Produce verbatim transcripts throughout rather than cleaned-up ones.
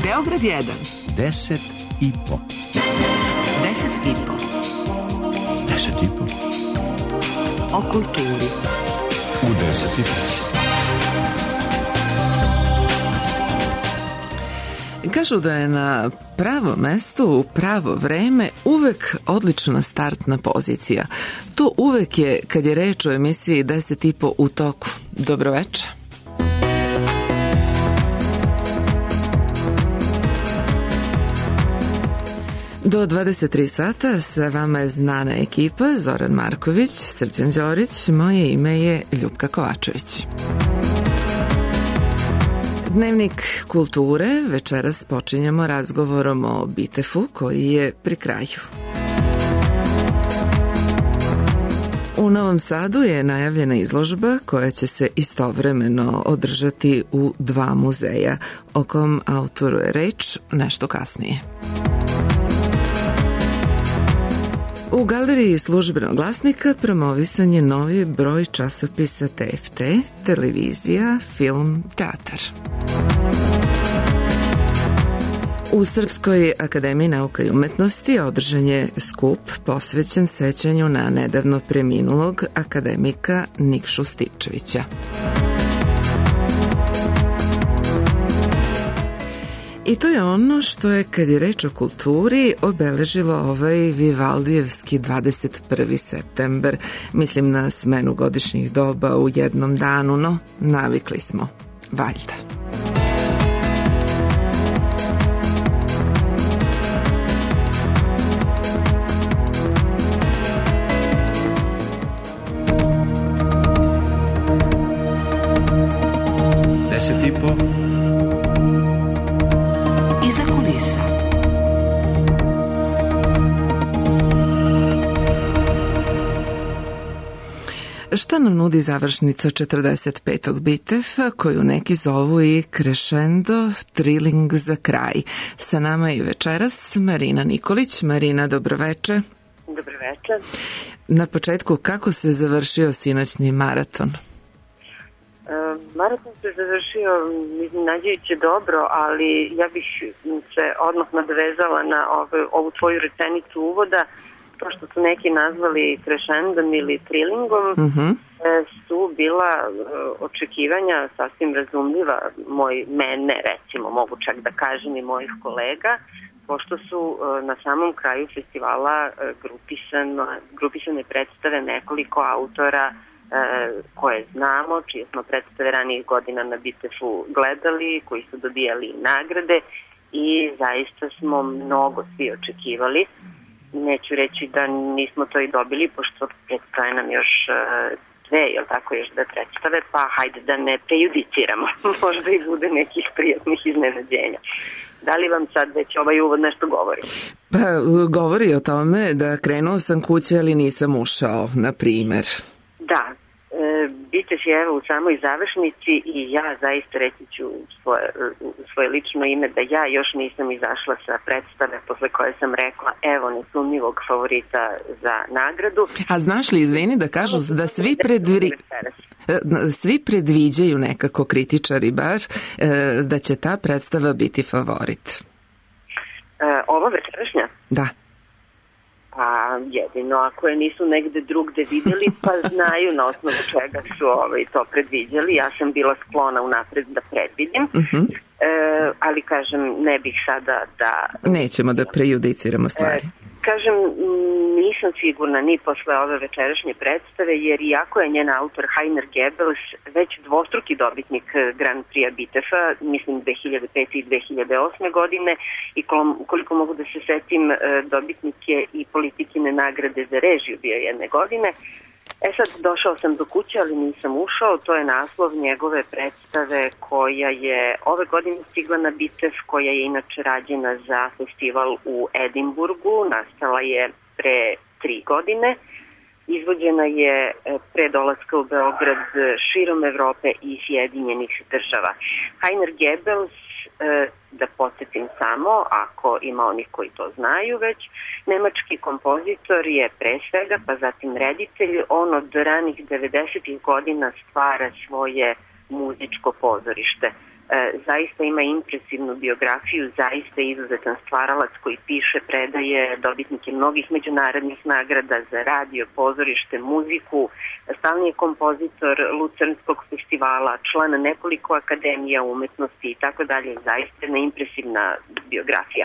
Beograd jedan. Deset i po. Deset i po. Deset i po. O kulturi. U deset i po. Kažu da je na pravo mesto u pravo vreme uvek odlična startna pozicija. To uvek je kad je reč o emisiji deset i po u toku. Dobroveče. Do dvadeset tri sata sa vama je znana ekipa Zoran Marković, Srđan Đorić, moje ime je Ljupka Kovačević. Dnevnik kulture večeras počinjemo razgovorom o Bitefu koji je pri kraju. U Novom Sadu je najavljena izložba koja će se istovremeno održati u dva muzeja, o kom autoru je reč nešto kasnije. U galeriji Službenog glasnika promovisan je novi broj časopisa T F T, televizija, film, teatar. U Srpskoj akademiji nauka i umetnosti održan je skup posvećen sećanju na nedavno preminulog akademika Nikšu Stipčevića. I to je ono što je, kad je reč o kulturi, obeležilo ovaj Vivaldijevski dvadeset prvi september. Mislim na smenu godišnjih doba u jednom danu, no navikli smo, valjda. Deset i po. Šta nam nudi završnica četrdeset petog Bitefa, koju neki zovu i crescendo, thrilling za kraj? Sa nama je večeras Marina Nikolić. Marina, dobroveče. Dobroveče. Na početku, kako se završio sinoćni maraton? E, maraton se završio iznenađujuće dobro, ali ja bih se odmah nadovezala na ovu, ovu tvoju rečenicu uvoda. To što su neki nazvali crescendom ili thrillingom, uh-huh. su bila očekivanja sasvim razumljiva moj, mene, recimo, mogu čak da kažem i mojih kolega, pošto su na samom kraju festivala grupisano, grupisane predstave nekoliko autora koje znamo, čije smo predstave ranijih godina na Bitefu gledali, koji su dobijali nagrade i zaista smo mnogo svi očekivali. Neću reći da nismo to i dobili, pošto predstave nam još dve, jel tako, još dve predstave, pa hajde da ne prejudiciramo, možda i bude nekih prijatnih iznenađenja. Da li vam sad već ovaj uvod nešto govori? Pa, govori o tome da krenuo sam kuće, ali nisam ušao, na primer. Da, e, Bitef je evo u samoj završnici i ja zaista reći ću svoje, svoje lično ime da ja još nisam izašla sa predstave posle koje sam rekla evo nesumnjivog favorita za nagradu. A znaš li, izvini da kažu da svi predvri... svi predviđaju nekako, kritičari bar, da će ta predstava biti favorit. E, ova večerašnja? Da. Pa jedino ako je nisu negde drugde vidjeli, pa znaju na osnovu čega su ovaj, to predviđali. Ja sam bila sklona unapred da predvidim, uh-huh. e, ali kažem, ne bih sada da... Nećemo da prejudiciramo stvari. E, kažem, nisam sigurna ni posle ove večerašnje predstave, jer iako je njen autor Heiner Goebbels već dvostruki dobitnik Grand Prix Bitefa, mislim dve hiljade pete i dve hiljade osme godine, i koliko mogu da se setim, dobitnik je i politikine nagrade za režiju bio jedne godine. E sad, došao sam do kuće, ali nisam ušao. To je naslov njegove predstave koja je ove godine stigla na Bitef, koja je inače rađena za festival u Edinburgu. Nastala je pre tri godine. Izvođena je pre dolaska u Beograd širom Evrope i Sjedinjenih država. Heiner Goebbels, da podsjetim samo, ako ima onih koji to znaju već, nemački kompozitor je pre svega, pa zatim reditelj. On od ranih devedesetih godina stvara svoje muzičko pozorište. zaista ima impresivnu biografiju, zaista izuzetan stvaralac koji piše, predaje, dobitnik je mnogih međunarodnih nagrada za radio, pozorište, muziku, stalni je kompozitor Lucernskog festivala, član nekoliko akademija umetnosti i tako dalje, zaista jedna impresivna biografija.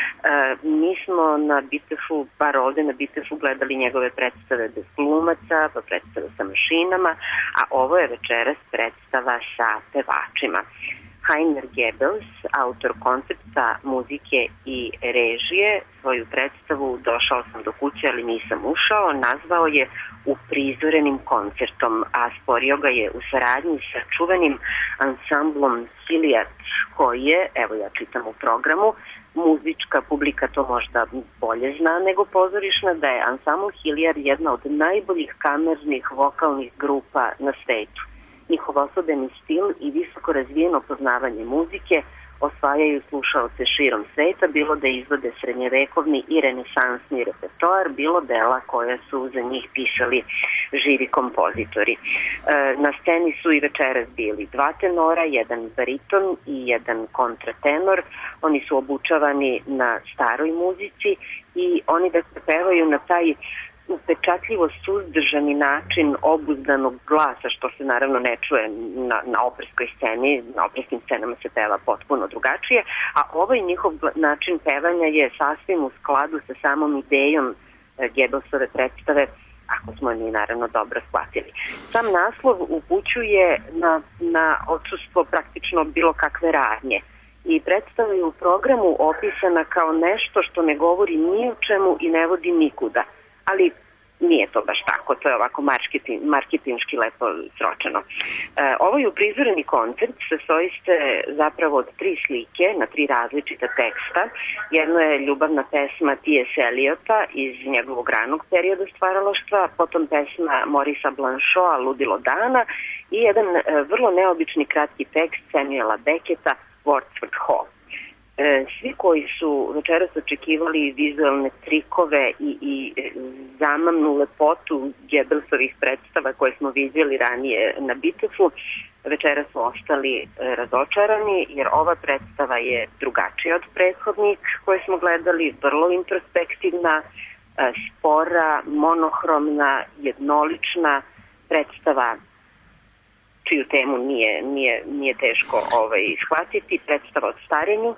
Mi smo na Bitefu, bar ovde na Bitefu, gledali njegove predstave bez glumaca, pa predstave sa mašinama, a ovo je večeras predstava sa pevačima. Heiner Goebbels, autor koncepta, muzike i režije, svoju predstavu Došao sam do kuće, ali nisam ušao, nazvao je Uprizorenim koncertom, a stvorio ga je u saradnji sa čuvenim ansamblom Hilliard, koji je, evo ja čitam u programu, muzička publika to možda bolje zna nego pozorišna, da je ansambl Hilliard jedna od najboljih kamernih vokalnih grupa na svetu. Njihov osobeni stil i visoko razvijeno poznavanje muzike osvajaju slušaoce širom sveta, bilo da izvode srednjevekovni i renesansni repertoar, bilo dela koja su za njih pisali živi kompozitori. Na sceni su i večeras bili dva tenora, jedan bariton i jedan kontratenor. Oni su obučavani na staroj muzici i oni da se pevaju na taj upečatljivo suzdržani način obuzdanog glasa, što se naravno ne čuje na, na operskoj sceni, na operskim scenama se peva potpuno drugačije, a ovaj njihov način pevanja je sasvim u skladu sa samom idejom Goebbelsove predstave, ako smo mi naravno dobro shvatili. Sam naslov upućuje na, na odsustvo praktično bilo kakve radnje i predstava je u programu opisana kao nešto što ne govori ni o čemu i ne vodi nikuda. Ali nije to baš tako, to je ovako marketing, marketinški lepo sročeno. E, ovaj uprizoreni koncert sastoji se zapravo od tri slike na tri različita teksta. Jedno je ljubavna pesma T S Eliota iz njegovog ranog perioda stvaralaštva, potom pesma Morisa Blanchota Ludilo dana i jedan e, vrlo neobični kratki tekst Samuela Becketa Wordsworth Hall. Svi koji su večeras očekivali vizualne trikove i, i zamamnu lepotu Goebbelsovih predstava koje smo vidjeli ranije na Bitefu, večeras su ostali razočarani jer ova predstava je drugačija od prethodnih koje smo gledali, vrlo introspektivna, spora, monohromna, jednolična predstava čiju temu nije, nije, nije teško ovaj, shvatiti, predstava od starenju.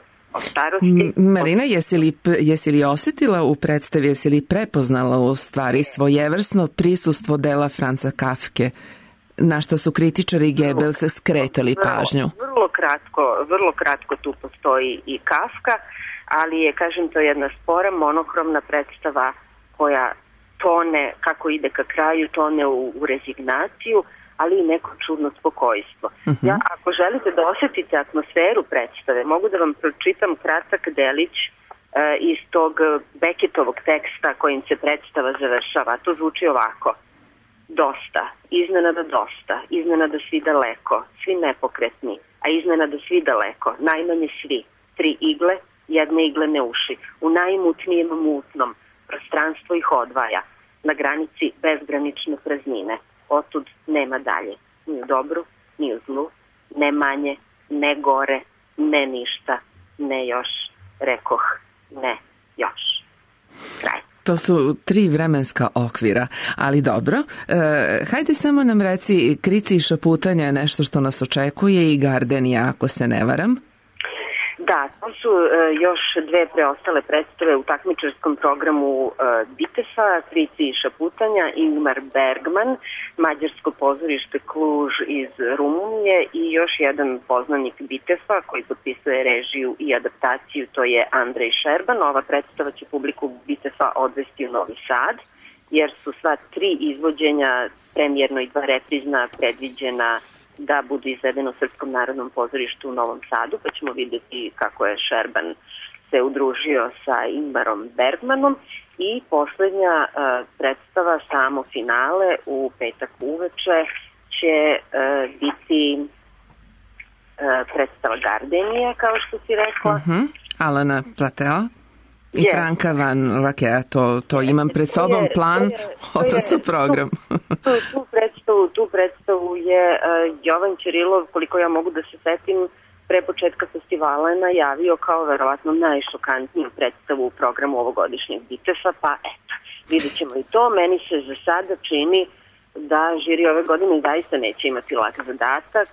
Marina, jesi li, jesi li osjetila u predstavi, jesi li prepoznala u stvari svojevrsno prisustvo dela Franza Kafke, na što su kritičari Goebbelsa skretali pažnju? Vrlo, vrlo, kratko, vrlo kratko tu postoji i Kafka, ali je, kažem, to jedna spora, monohromna predstava koja tone, kako ide ka kraju, tone u, u rezignaciju, ali i neko čudno spokojstvo. Uh-huh. Ja, ako želite da osjetite atmosferu predstave, mogu da vam pročitam kratak delić e, iz tog Beckettovog teksta kojim se predstava završava. To zvuči ovako. Dosta, iznenada dosta, iznenada svi daleko, svi nepokretni, a iznenada svi daleko, najmanje svi, tri igle, jedne iglene uši, u najmutnijem mutnom, prostranstvo ih odvaja, na granici bezgranične praznine. Otud nema dalje, ni u dobru, ni u zlu, ne manje, ne gore, ne ništa, ne još, rekoh, ne još. Kraj. To su tri vremenska okvira, ali dobro. E, hajde samo nam reci, Krici i šaputanja je nešto što nas očekuje i Gardenija, ako se ne varam. Da, to su e, još dve preostale predstave u takmičarskom programu e, Bitefa, Krici i šaputanja, Ingmar Bergman, mađarsko pozorište Kluž iz Rumunije i još jedan poznanik Bitefa koji potpisuje režiju i adaptaciju, to je Andrej Šerban. Ova predstava će publiku Bitefa odvesti u Novi Sad, jer su sva tri izvođenja, premijerno i dva reprizna, predviđena da budu izvedeno u Srpskom narodnom pozorištu u Novom Sadu, pa ćemo vidjeti kako je Šerban se udružio sa Ingmarom Bergmanom. I poslednja uh, predstava, samo finale, u petak uveče će uh, biti uh, predstava Gardenije, kao što si rekla. Uh-huh. Alana Plateo i yes. Franka Van Lakea, to, to imam pred sobom, je, plan, je, odnosno program. Tu, tu, predstavu, tu predstavu je uh, Jovan Ćirilov, koliko ja mogu da se setim, pre početka festivala je najavio kao verovatno najšokantniju predstavu u programu ovogodišnjeg Bitefa, pa eto, vidjet ćemo i to. Meni se za sada čini da žiri ove godine zaista neće imati lak zadatak,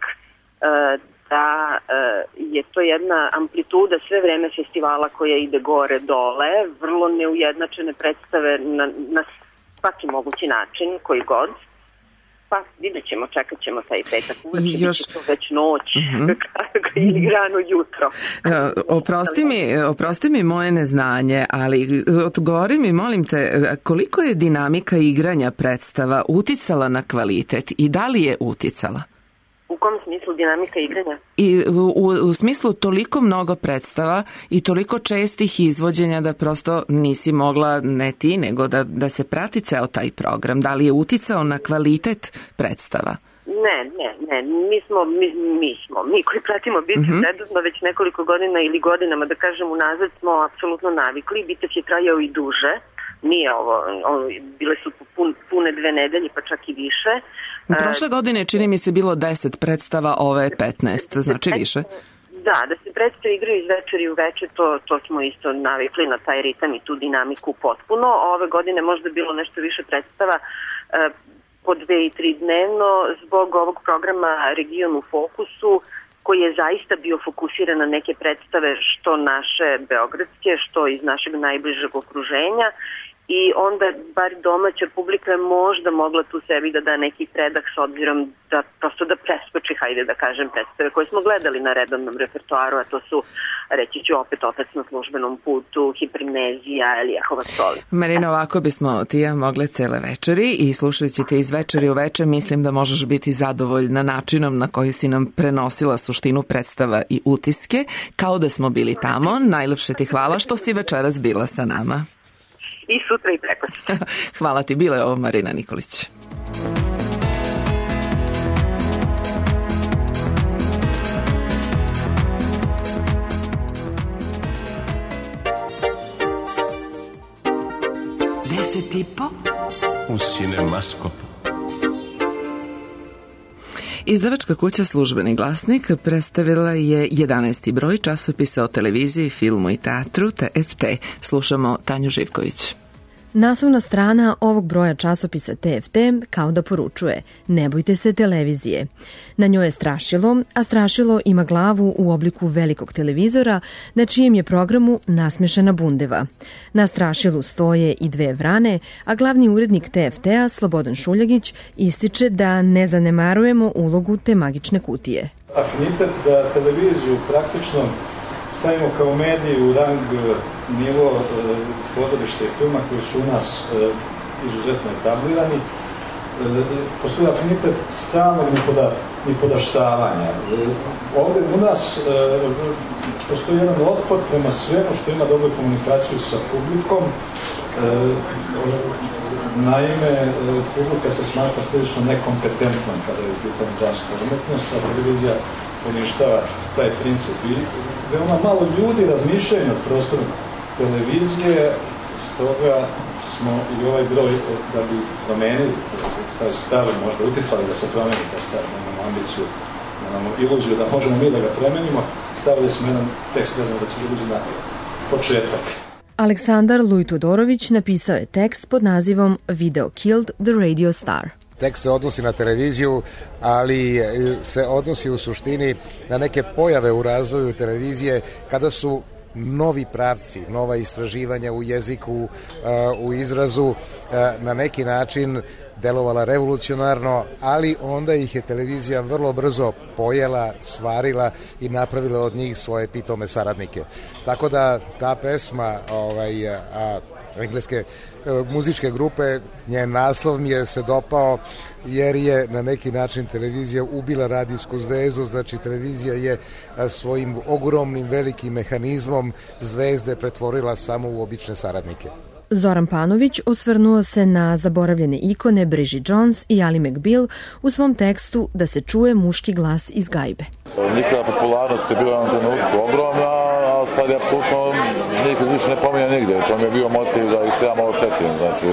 da je to jedna amplituda sve vreme festivala koja ide gore dole, vrlo neujednačene predstave na, na svaki mogući način, koji god. Pa vidjet ćemo, čekat ćemo taj petak uveče, još... biti to već noć, uh-huh. ili rano jutro. Oprosti mi, oprosti mi moje neznanje, ali odgovori mi, molim te, koliko je dinamika igranja predstava uticala na kvalitet i da li je uticala? U kom smislu dinamika igranja? I u, u smislu toliko mnogo predstava i toliko čestih izvođenja da prosto nisi mogla, ne ti, nego da, da se prati ceo taj program. Da li je uticao na kvalitet predstava? Ne, ne, ne. Mi smo, mi, mi smo, mi koji pratimo Bitev uh-huh. redovno već nekoliko godina ili godinama, da kažem, unazad smo apsolutno navikli. Bitev je trajao i duže. Nije ovo, ovo bile su pun, pune dve nedelje, pa čak i više. Prošle godine čini mi se bilo deset predstava, ove petnaest, znači više. Da, da se predstave igraju iz večeri u veče, to, to smo isto navikli na taj ritam i tu dinamiku potpuno. Ove godine možda bilo nešto više predstava po dve i tri dnevno zbog ovog programa Region u fokusu, koji je zaista bio fokusiran na neke predstave što naše beogradske, što iz našeg najbližeg okruženja. I onda bar domaća publika je možda mogla tu sebi da da neki predah s obzirom da prosto da preskoči, hajde da kažem, predstave koje smo gledali na redovnom repertoaru, a to su, reći ću opet, Otac na službenom putu, Hipernezija, Elijahova soli. Marina, ovako bismo ti ja mogle cele večeri i slušajući te iz večeri u veče, mislim da možeš biti zadovoljna načinom na koji si nam prenosila suštinu predstava i utiske, kao da smo bili tamo. Najlepše ti hvala što si večeras bila sa nama. I sutra i preko. Hvala ti, bila je ovo Marina Nikolić. Deset i po u Cinemaskopu. Izdavačka kuća Službeni glasnik predstavila je jedanaesti broj časopisa o televiziji, filmu i teatru T F T. Slušamo Tanju Živković. Naslovna strana ovog broja časopisa T F T kao da poručuje: ne bojte se televizije. Na njoj je strašilo, a strašilo ima glavu u obliku velikog televizora na čijem je programu nasmešana bundeva. Na strašilu stoje i dve vrane, a glavni urednik T F T-a Slobodan Šuljagić ističe da ne zanemarujemo ulogu te magične kutije. Afinitet da televiziju praktično stavimo kao medij u rang nivo e, pozorište i filma koji su u nas e, izuzetno etablirani. E, postoji afinitet stalnog nipoda, nipodaštavanja. E, ovde u nas e, postoji jedan otpor prema svemu što ima dobru komunikaciju sa publikom. E, naime, e, publika se smatra prilično nekompetentnom kada je u pitanju dramska umetnost, a televizija poništava taj princip. I veoma malo ljudi razmišljaju nad prostorom televizije, stoga smo i ovaj broj da bi promenili taj stav, možda utisali da se promeni taj stav, da imamo ambiciju, da imamo iluziju da možemo mi da ga promenimo, stavili smo jedan tekst vezan za televiziju na početak. Aleksandar Luj-Todorović napisao je tekst pod nazivom Video Killed the Radio Star. Tekst se odnosi na televiziju, ali se odnosi u suštini na neke pojave u razvoju televizije kada su novi pravci, nova istraživanja u jeziku, u izrazu na neki način delovala revolucionarno, ali onda ih je televizija vrlo brzo pojela, svarila i napravila od njih svoje pitome saradnike. Tako da ta pesma ovaj, a, engleske muzičke grupe, njen naslov mi je se dopao jer je na neki način televizija ubila radijsku zvezdu, znači televizija je svojim ogromnim velikim mehanizmom zvezde pretvorila samo u obične saradnike. Zoran Panović osvrnuo se na zaboravljene ikone Bridget Jones i Ally McBeal u svom tekstu Da se čuje muški glas iz gajbe. Njihova popularnost je bila na trenutku ogromna, a sad je apsolutno nikad više ne pominja nigde. To mi je bio motiv da ih se ja malo setim. Znači,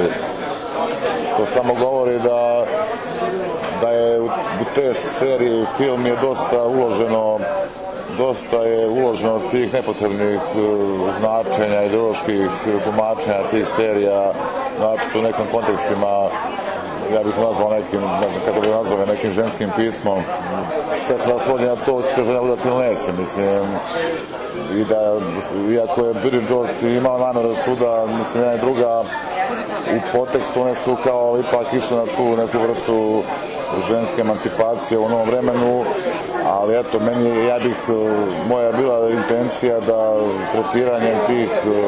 to samo govori da, da je u te serije i film je dosta uloženo dosta je uloženo tih nepotrebnih značenja, ideoloških tumačenja tih serija, znači u nekim kontekstima, ja bih nazvao nekim, ne znam kako bih nazvao, nekim ženskim pismom. Sve se nas svodi na to, se žena udati ili neće, mislim. I da, iako je Bridget Jones imala namjeru suda, mislim, jedna i druga, u podtekstu one su kao ipak išle na tu neku vrstu ženske emancipacije u novom vremenu, ali eto, meni, ja bih, moja je bila intencija da tretiranjem tih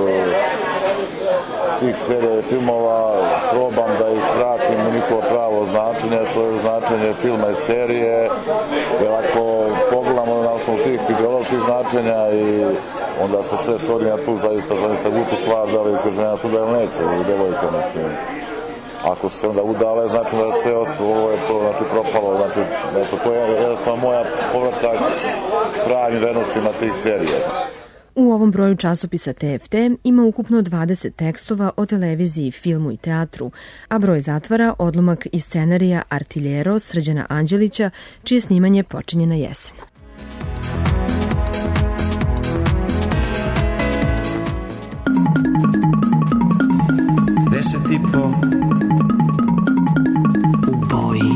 tih serija i filmova probam da ih vratim u njihovo pravo značenje, to je značenje filma i serije, jer ako pogledamo na osnovu tih ideoloških značenja i onda se sve svodi na tu zaista, zaista glupu stvar, da li se žena suda ili neće, ili devojka, mislim. Ako se onda udale, znači da je sve ostalo, ovo je to, znači, propalo, znači, eto, to je jednostavno moja povratak pravim vrednostima tih serija. U ovom broju časopisa T F T ima ukupno dvadeset tekstova o televiziji, filmu i teatru, a broj zatvara odlomak iz scenarija Artiljero Srđana Anđelića, čije snimanje počinje na jesen. Deset i po u boji.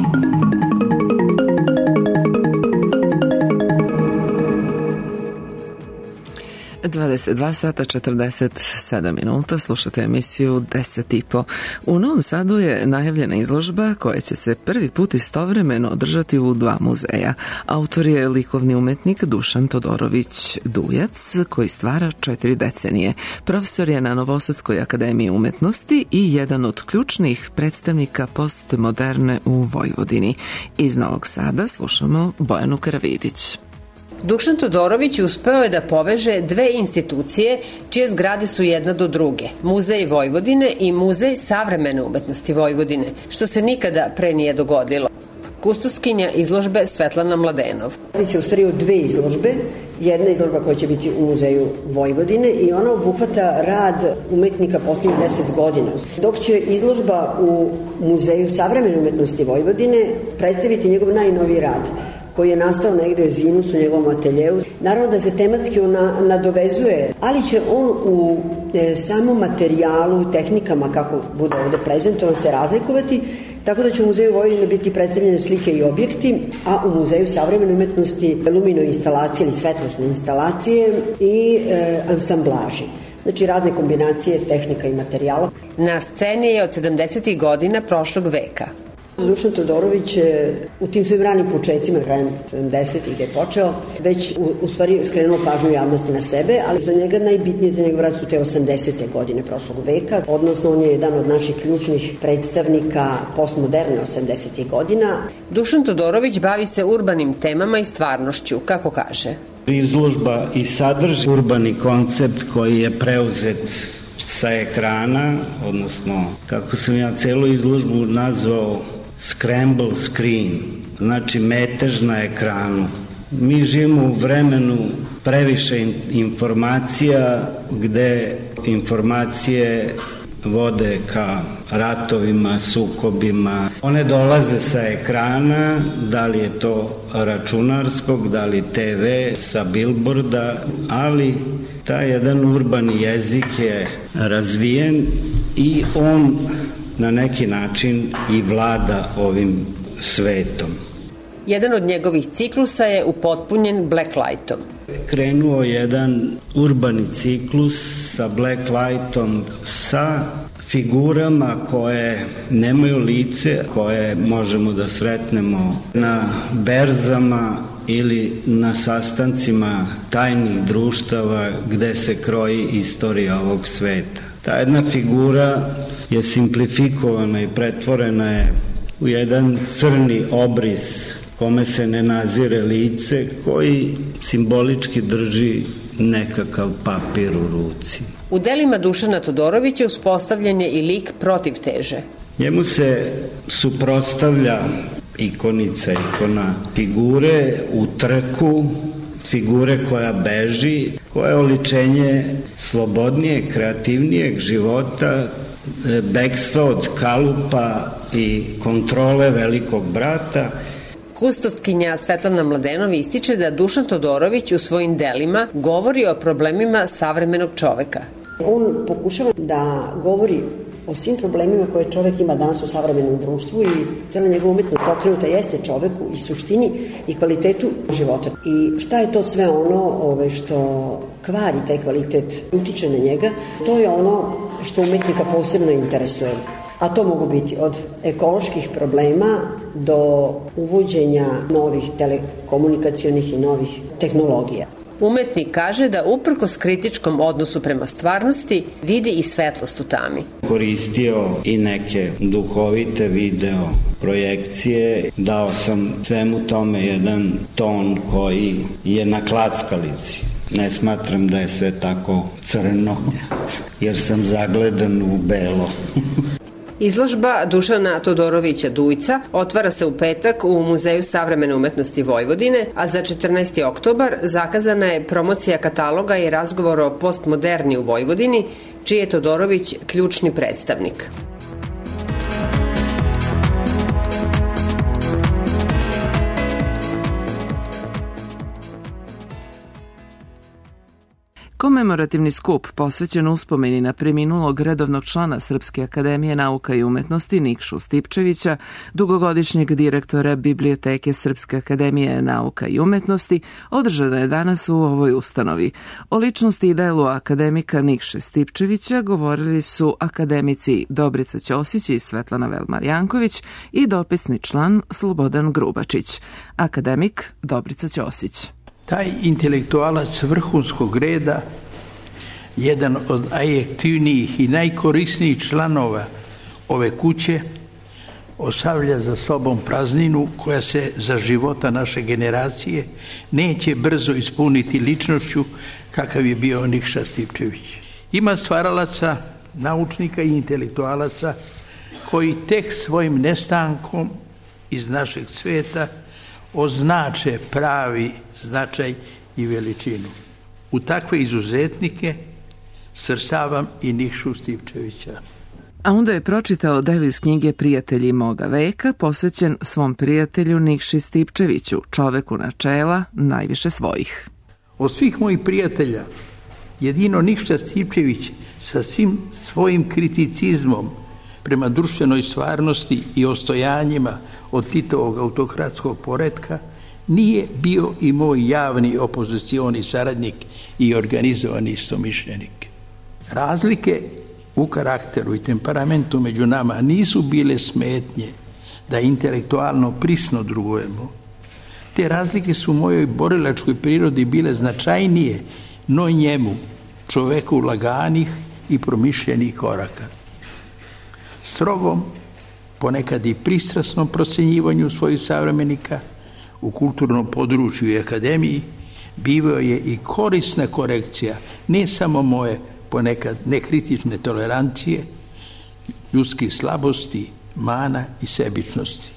dvadeset dva sata četrdeset sedam minuta, slušate emisiju deset i po. U Novom Sadu je najavljena izložba koja će se prvi put istovremeno održati u dva muzeja. Autor je likovni umetnik Dušan Todorović Dujac, koji stvara četiri decenije. Profesor je na Novosadskoj akademiji umetnosti i jedan od ključnih predstavnika postmoderne u Vojvodini. Iz Novog Sada slušamo Bojanu Karavidić. Dušan Todorović uspeo je da poveže dve institucije čije zgrade su jedna do druge, Muzej Vojvodine i Muzej savremene umetnosti Vojvodine, što se nikada pre nije dogodilo. Kustoskinja izložbe Svetlana Mladenov. Radi se u stvari o dve izložbe. Jedna izložba koja će biti u Muzeju Vojvodine i ona obuhvata rad umetnika posljednjih deset godina. Dok će izložba u Muzeju savremene umetnosti Vojvodine predstaviti njegov najnoviji rad, koji je nastao negde u Zimus u njegovom ateljevu. Naravno da se tematski on nadovezuje, ali će on u e, samom materijalu, tehnikama kako bude ovde prezentovan se razlikovati, tako da će u Muzeju Vojvodine biti predstavljene slike i objekti, a u Muzeju savremene umetnosti lumino instalacije ili svetlosne instalacije i e, ansamblaži. Znači razne kombinacije tehnika i materijala. Na sceni je od sedamdesetih godina prošlog veka. Dušan Todorović u tim svojim ranim početcima, krajem sedamdesetih je počeo, već u, u stvari skrenuo pažnju javnosti na sebe, ali za njega najbitnije za njegov rad su te osamdesete godine prošlog veka, odnosno on je jedan od naših ključnih predstavnika postmoderne osamdesetih godina. Dušan Todorović bavi se urbanim temama i stvarnošću, kako kaže. Izložba i sadrži urbani koncept koji je preuzet sa ekrana, odnosno kako sam ja celu izložbu nazvao scramble screen, znači metež na ekranu. Mi živimo u vremenu previše informacija, gde informacije vode ka ratovima, sukobima. One dolaze sa ekrana, da li je to računarskog, da li te ve sa bilborda, ali taj jedan urbani jezik je razvijen i on na neki način i vlada ovim svetom. Jedan od njegovih ciklusa je upotpunjen blacklightom. Krenuo jedan urbani ciklus sa blacklightom, sa figurama koje nemaju lice, koje možemo da sretnemo na berzama ili na sastancima tajnih društava gde se kroji istorija ovog sveta. Ta jedna figura je simplifikovana i pretvorena je u jedan crni obris kome se ne nazire lice, koji simbolički drži nekakav papir u ruci. U delima Dušana Todorovića uspostavljen je i lik protivteže. Njemu se suprotstavlja ikonica, ikona figure u trku, figure koja beži, koja je oličenje slobodnijeg, kreativnijeg života, bekstva od kalupa i kontrole velikog brata. Kustoskinja Svetlana Mladenov ističe da Dušan Todorović u svojim delima govori o problemima savremenog čoveka. On pokušava da govori o svim problemima koje čovek ima danas u savremenom društvu i cijela njegova umetnost okrenuta jeste čoveku i suštini i kvalitetu života. I šta je to sve ono ove, što kvari taj kvalitet, utiče na njega, to je ono što umetnika posebno interesuje. A to mogu biti od ekoloških problema do uvođenja novih telekomunikacionih i novih tehnologija. Umetnik kaže da uprkos kritičkom odnosu prema stvarnosti vidi i svetlost u tami. Koristio i neke duhovite video projekcije, dao sam svemu tome jedan ton koji je na klackalici. Ne smatram da je sve tako crno, jer sam zagledan u belo. Izložba Dušana Todorovića Dujca otvara se u petak u Muzeju savremene umetnosti Vojvodine, a za četrnaesti oktobar zakazana je promocija kataloga i razgovor o postmoderni u Vojvodini, čiji je Todorović ključni predstavnik. Komemorativni skup posvećen uspomeni na preminulog redovnog člana Srpske akademije nauka i umetnosti Nikšu Stipčevića, dugogodišnjeg direktora Biblioteke Srpske akademije nauka i umetnosti, održana je danas u ovoj ustanovi. O ličnosti i delu akademika Nikše Stipčevića govorili su akademici Dobrica Ćosić i Svetlana Velmar-Janković i dopisni član Slobodan Grubačić. Akademik Dobrica Ćosić. Taj intelektualac vrhunskog reda, jedan od najaktivnijih i najkorisnijih članova ove kuće, ostavlja za sobom prazninu koja se za života naše generacije neće brzo ispuniti ličnošću kakav je bio Nikša Stipčević. Ima stvaralaca, naučnika i intelektualaca koji tek svojim nestankom iz našeg sveta označe pravi značaj i veličinu. U takve izuzetnike svrstavam i Nikšu Stipčevića. A onda je pročitao deo iz knjige Prijatelji moga veka, posvećen svom prijatelju Nikši Stipčeviću, čoveku načela najviše svojih. Od svih mojih prijatelja, jedino Nikša Stipčević sa svim svojim kriticizmom prema društvenoj stvarnosti i ostojanjima od Titovog autokratskog poretka, nije bio i moj javni opozicioni saradnik i organizovani istomišljenik. Razlike u karakteru i temperamentu među nama nisu bile smetnje da intelektualno prisno drugujemo. Te razlike su u mojoj borilačkoj prirodi bile značajnije, no njemu, čoveku laganih i promišljenih koraka. Strogom, ponekad i pristrasnom procenjivanju svojih savremenika u kulturnom području i akademiji bivao je i korisna korekcija ne samo moje ponekad nekritične tolerancije, ljudskih slabosti, mana i sebičnosti.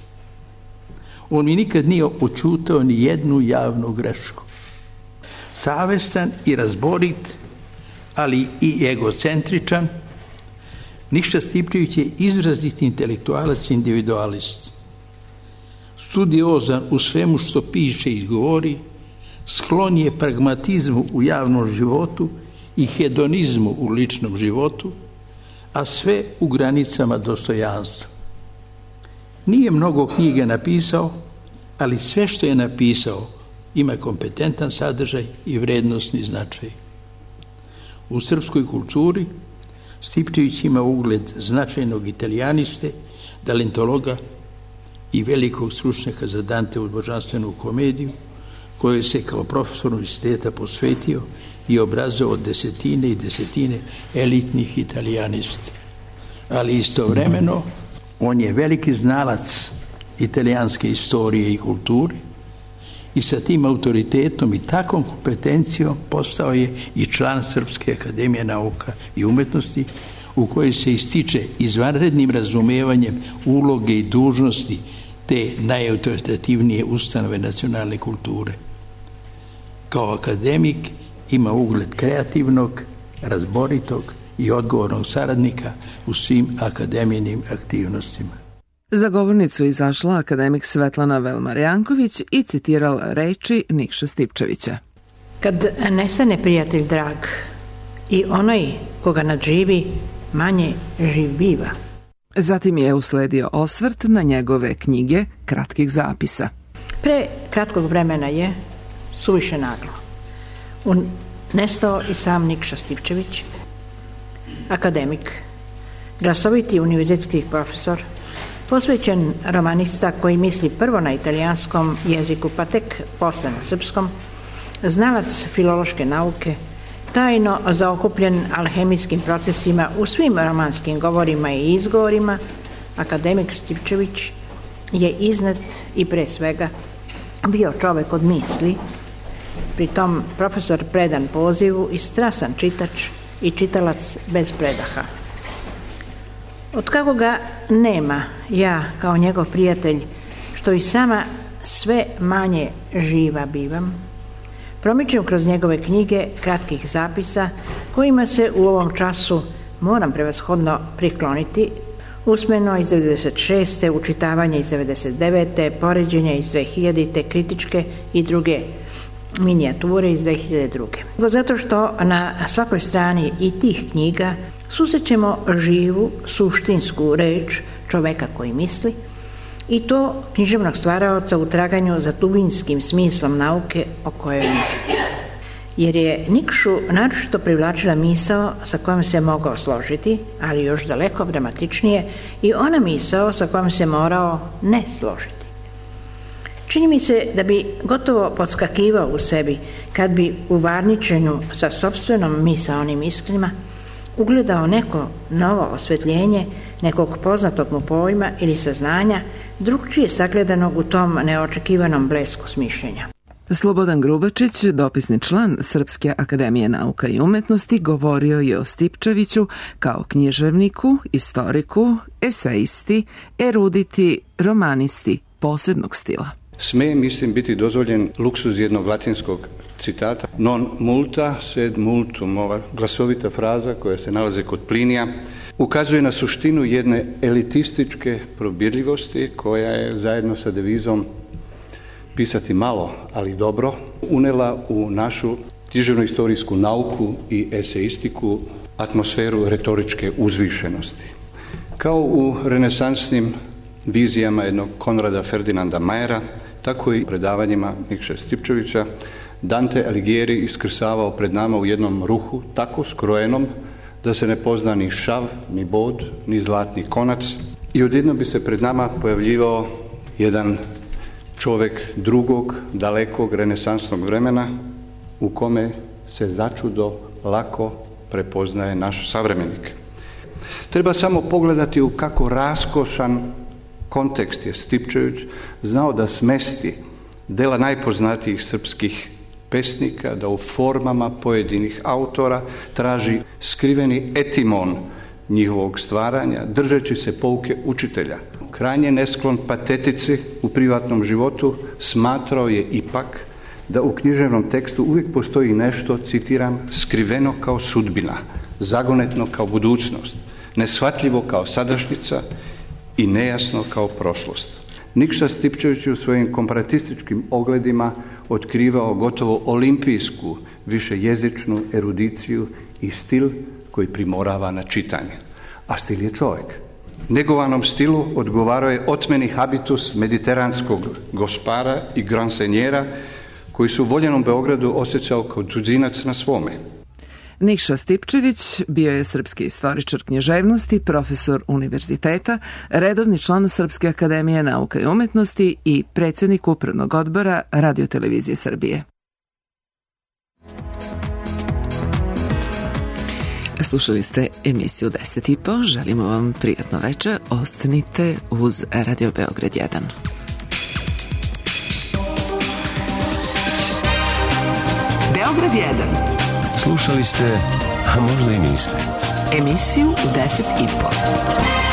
On mi nikad nije očutao ni jednu javnu grešku. Savestan i razborit, ali i egocentričan, Nikša Stipčević je izraziti intelektualac i individualist. Studiozan u svemu što piše i govori, sklon je pragmatizmu u javnom životu i hedonizmu u ličnom životu, a sve u granicama dostojanstva. Nije mnogo knjiga napisao, ali sve što je napisao ima kompetentan sadržaj i vrednosni značaj. U srpskoj kulturi Stipčević ima ugled značajnog italijaniste, talentologa i velikog stručnjaka za Danteovu božanstvenu komediju, kojoj se kao profesor univerziteta posvetio i obrazovao desetine i desetine elitnih italijanista. Ali istovremeno on je veliki znalac italijanske istorije i kulture i sa tim autoritetom i takvom kompetencijom postao je i član Srpske akademije nauka i umetnosti, u kojoj se ističe izvanrednim razumevanjem uloge i dužnosti te najautoritativnije ustanove nacionalne kulture. Kao akademik ima ugled kreativnog, razboritog i odgovornog saradnika u svim akademijinim aktivnostima. Za govornicu izašla akademik Svetlana Velmar-Janković i citirala reči Nikše Stipčevića. Kad nestane prijatelj drag i onaj koga nadživi, manje živ biva. Zatim je usledio osvrt na njegove knjige kratkih zapisa. Pre kratkog vremena je, suviše naglo, Un, nestao i sam Nikša Stipčević, akademik, glasoviti univerzitetski profesor, posvećen romanista koji misli prvo na italijanskom jeziku, pa tek posle na srpskom, znalac filološke nauke, tajno zaokupljen alhemijskim procesima u svim romanskim govorima i izgovorima, akademik Stipčević je iznad i pre svega bio čovek od misli, pritom profesor predan pozivu i strasan čitač i čitalac bez predaha. Od kako ga nema, ja kao njegov prijatelj, što i sama sve manje živa bivam, promičem kroz njegove knjige kratkih zapisa kojima se u ovom času moram prevashodno prikloniti, usmeno iz devedeset šeste, učitavanje iz devedeset devete, poređenje iz dve hiljadite, kritičke i druge minijature iz dve hiljade druge. Zato što na svakoj strani i tih knjiga susrećemo živu, suštinsku reč čoveka koji misli, i to književnog stvaraoca u traganju za dubinskim smislom nauke o kojoj misli. Jer je Nikšu naročito privlačila misao sa kojom se mogao složiti, ali još daleko dramatičnije, i ona misao sa kojom se morao ne složiti. Čini mi se da bi gotovo podskakivao u sebi kad bi u varničenju sa sopstvenom misaonim iskrima ugledao neko novo osvetljenje nekog poznatog mu pojma ili saznanja, drugčije sagledanog u tom neočekivanom blesku smišljenja. Slobodan Grubačić, dopisni član Srpske akademije nauka i umetnosti, govorio je o Stipčeviću kao književniku, istoriku, eseisti, eruditi, romanisti posebnog stila. Sme, mislim, biti dozvoljen luksuz jednog latinskog citata. Non multa sed multum, ova glasovita fraza koja se nalazi kod Plinija, ukazuje na suštinu jedne elitističke probirljivosti koja je zajedno sa devizom pisati malo, ali dobro, unela u našu književno-istorijsku nauku i eseistiku atmosferu retoričke uzvišenosti. Kao u renesansnim vizijama jednog Konrada Ferdinanda Mayera, tako i predavanjima Nikše Stipčevića, Dante Alighieri iskrsavao pred nama u jednom ruhu tako skrojenom da se ne pozna ni šav, ni bod, ni zlatni konac, i odjednom bi se pred nama pojavljivao jedan čovek drugog, dalekog renesansnog vremena u kome se začudo lako prepoznaje naš savremenik. Treba samo pogledati u kako raskošan kontekst je Stipčević znao da smesti dela najpoznatijih srpskih pesnika, da u formama pojedinih autora traži skriveni etimon njihovog stvaranja, držeći se pouke učitelja. Krajnje nesklon patetici u privatnom životu, smatrao je ipak da u književnom tekstu uvijek postoji nešto, citiram, skriveno kao sudbina, zagonetno kao budućnost, neshvatljivo kao sadašnjica i nejasno kao prošlost. Nikša Stipčević u svojim komparatističkim ogledima otkrivao gotovo olimpijsku, višejezičnu erudiciju i stil koji primorava na čitanje. A stil je čovjek. Negovanom stilu odgovarao je otmeni habitus mediteranskog gospara i gransenjera koji su u voljenom Beogradu osjećao kao tuđinac na svome. Nikša Stipčević bio je srpski istoričar književnosti, profesor univerziteta, redovni član Srpske akademije nauka i umetnosti i predsjednik upravnog odbora Radio-televizije Srbije. Slušali ste emisiju deset i po. Želimo vam prijatno večer. Ostanite uz Radio Beograd jedan. Beograd jedan. Slušali ste, a možda i niste, emisiju u deset i po.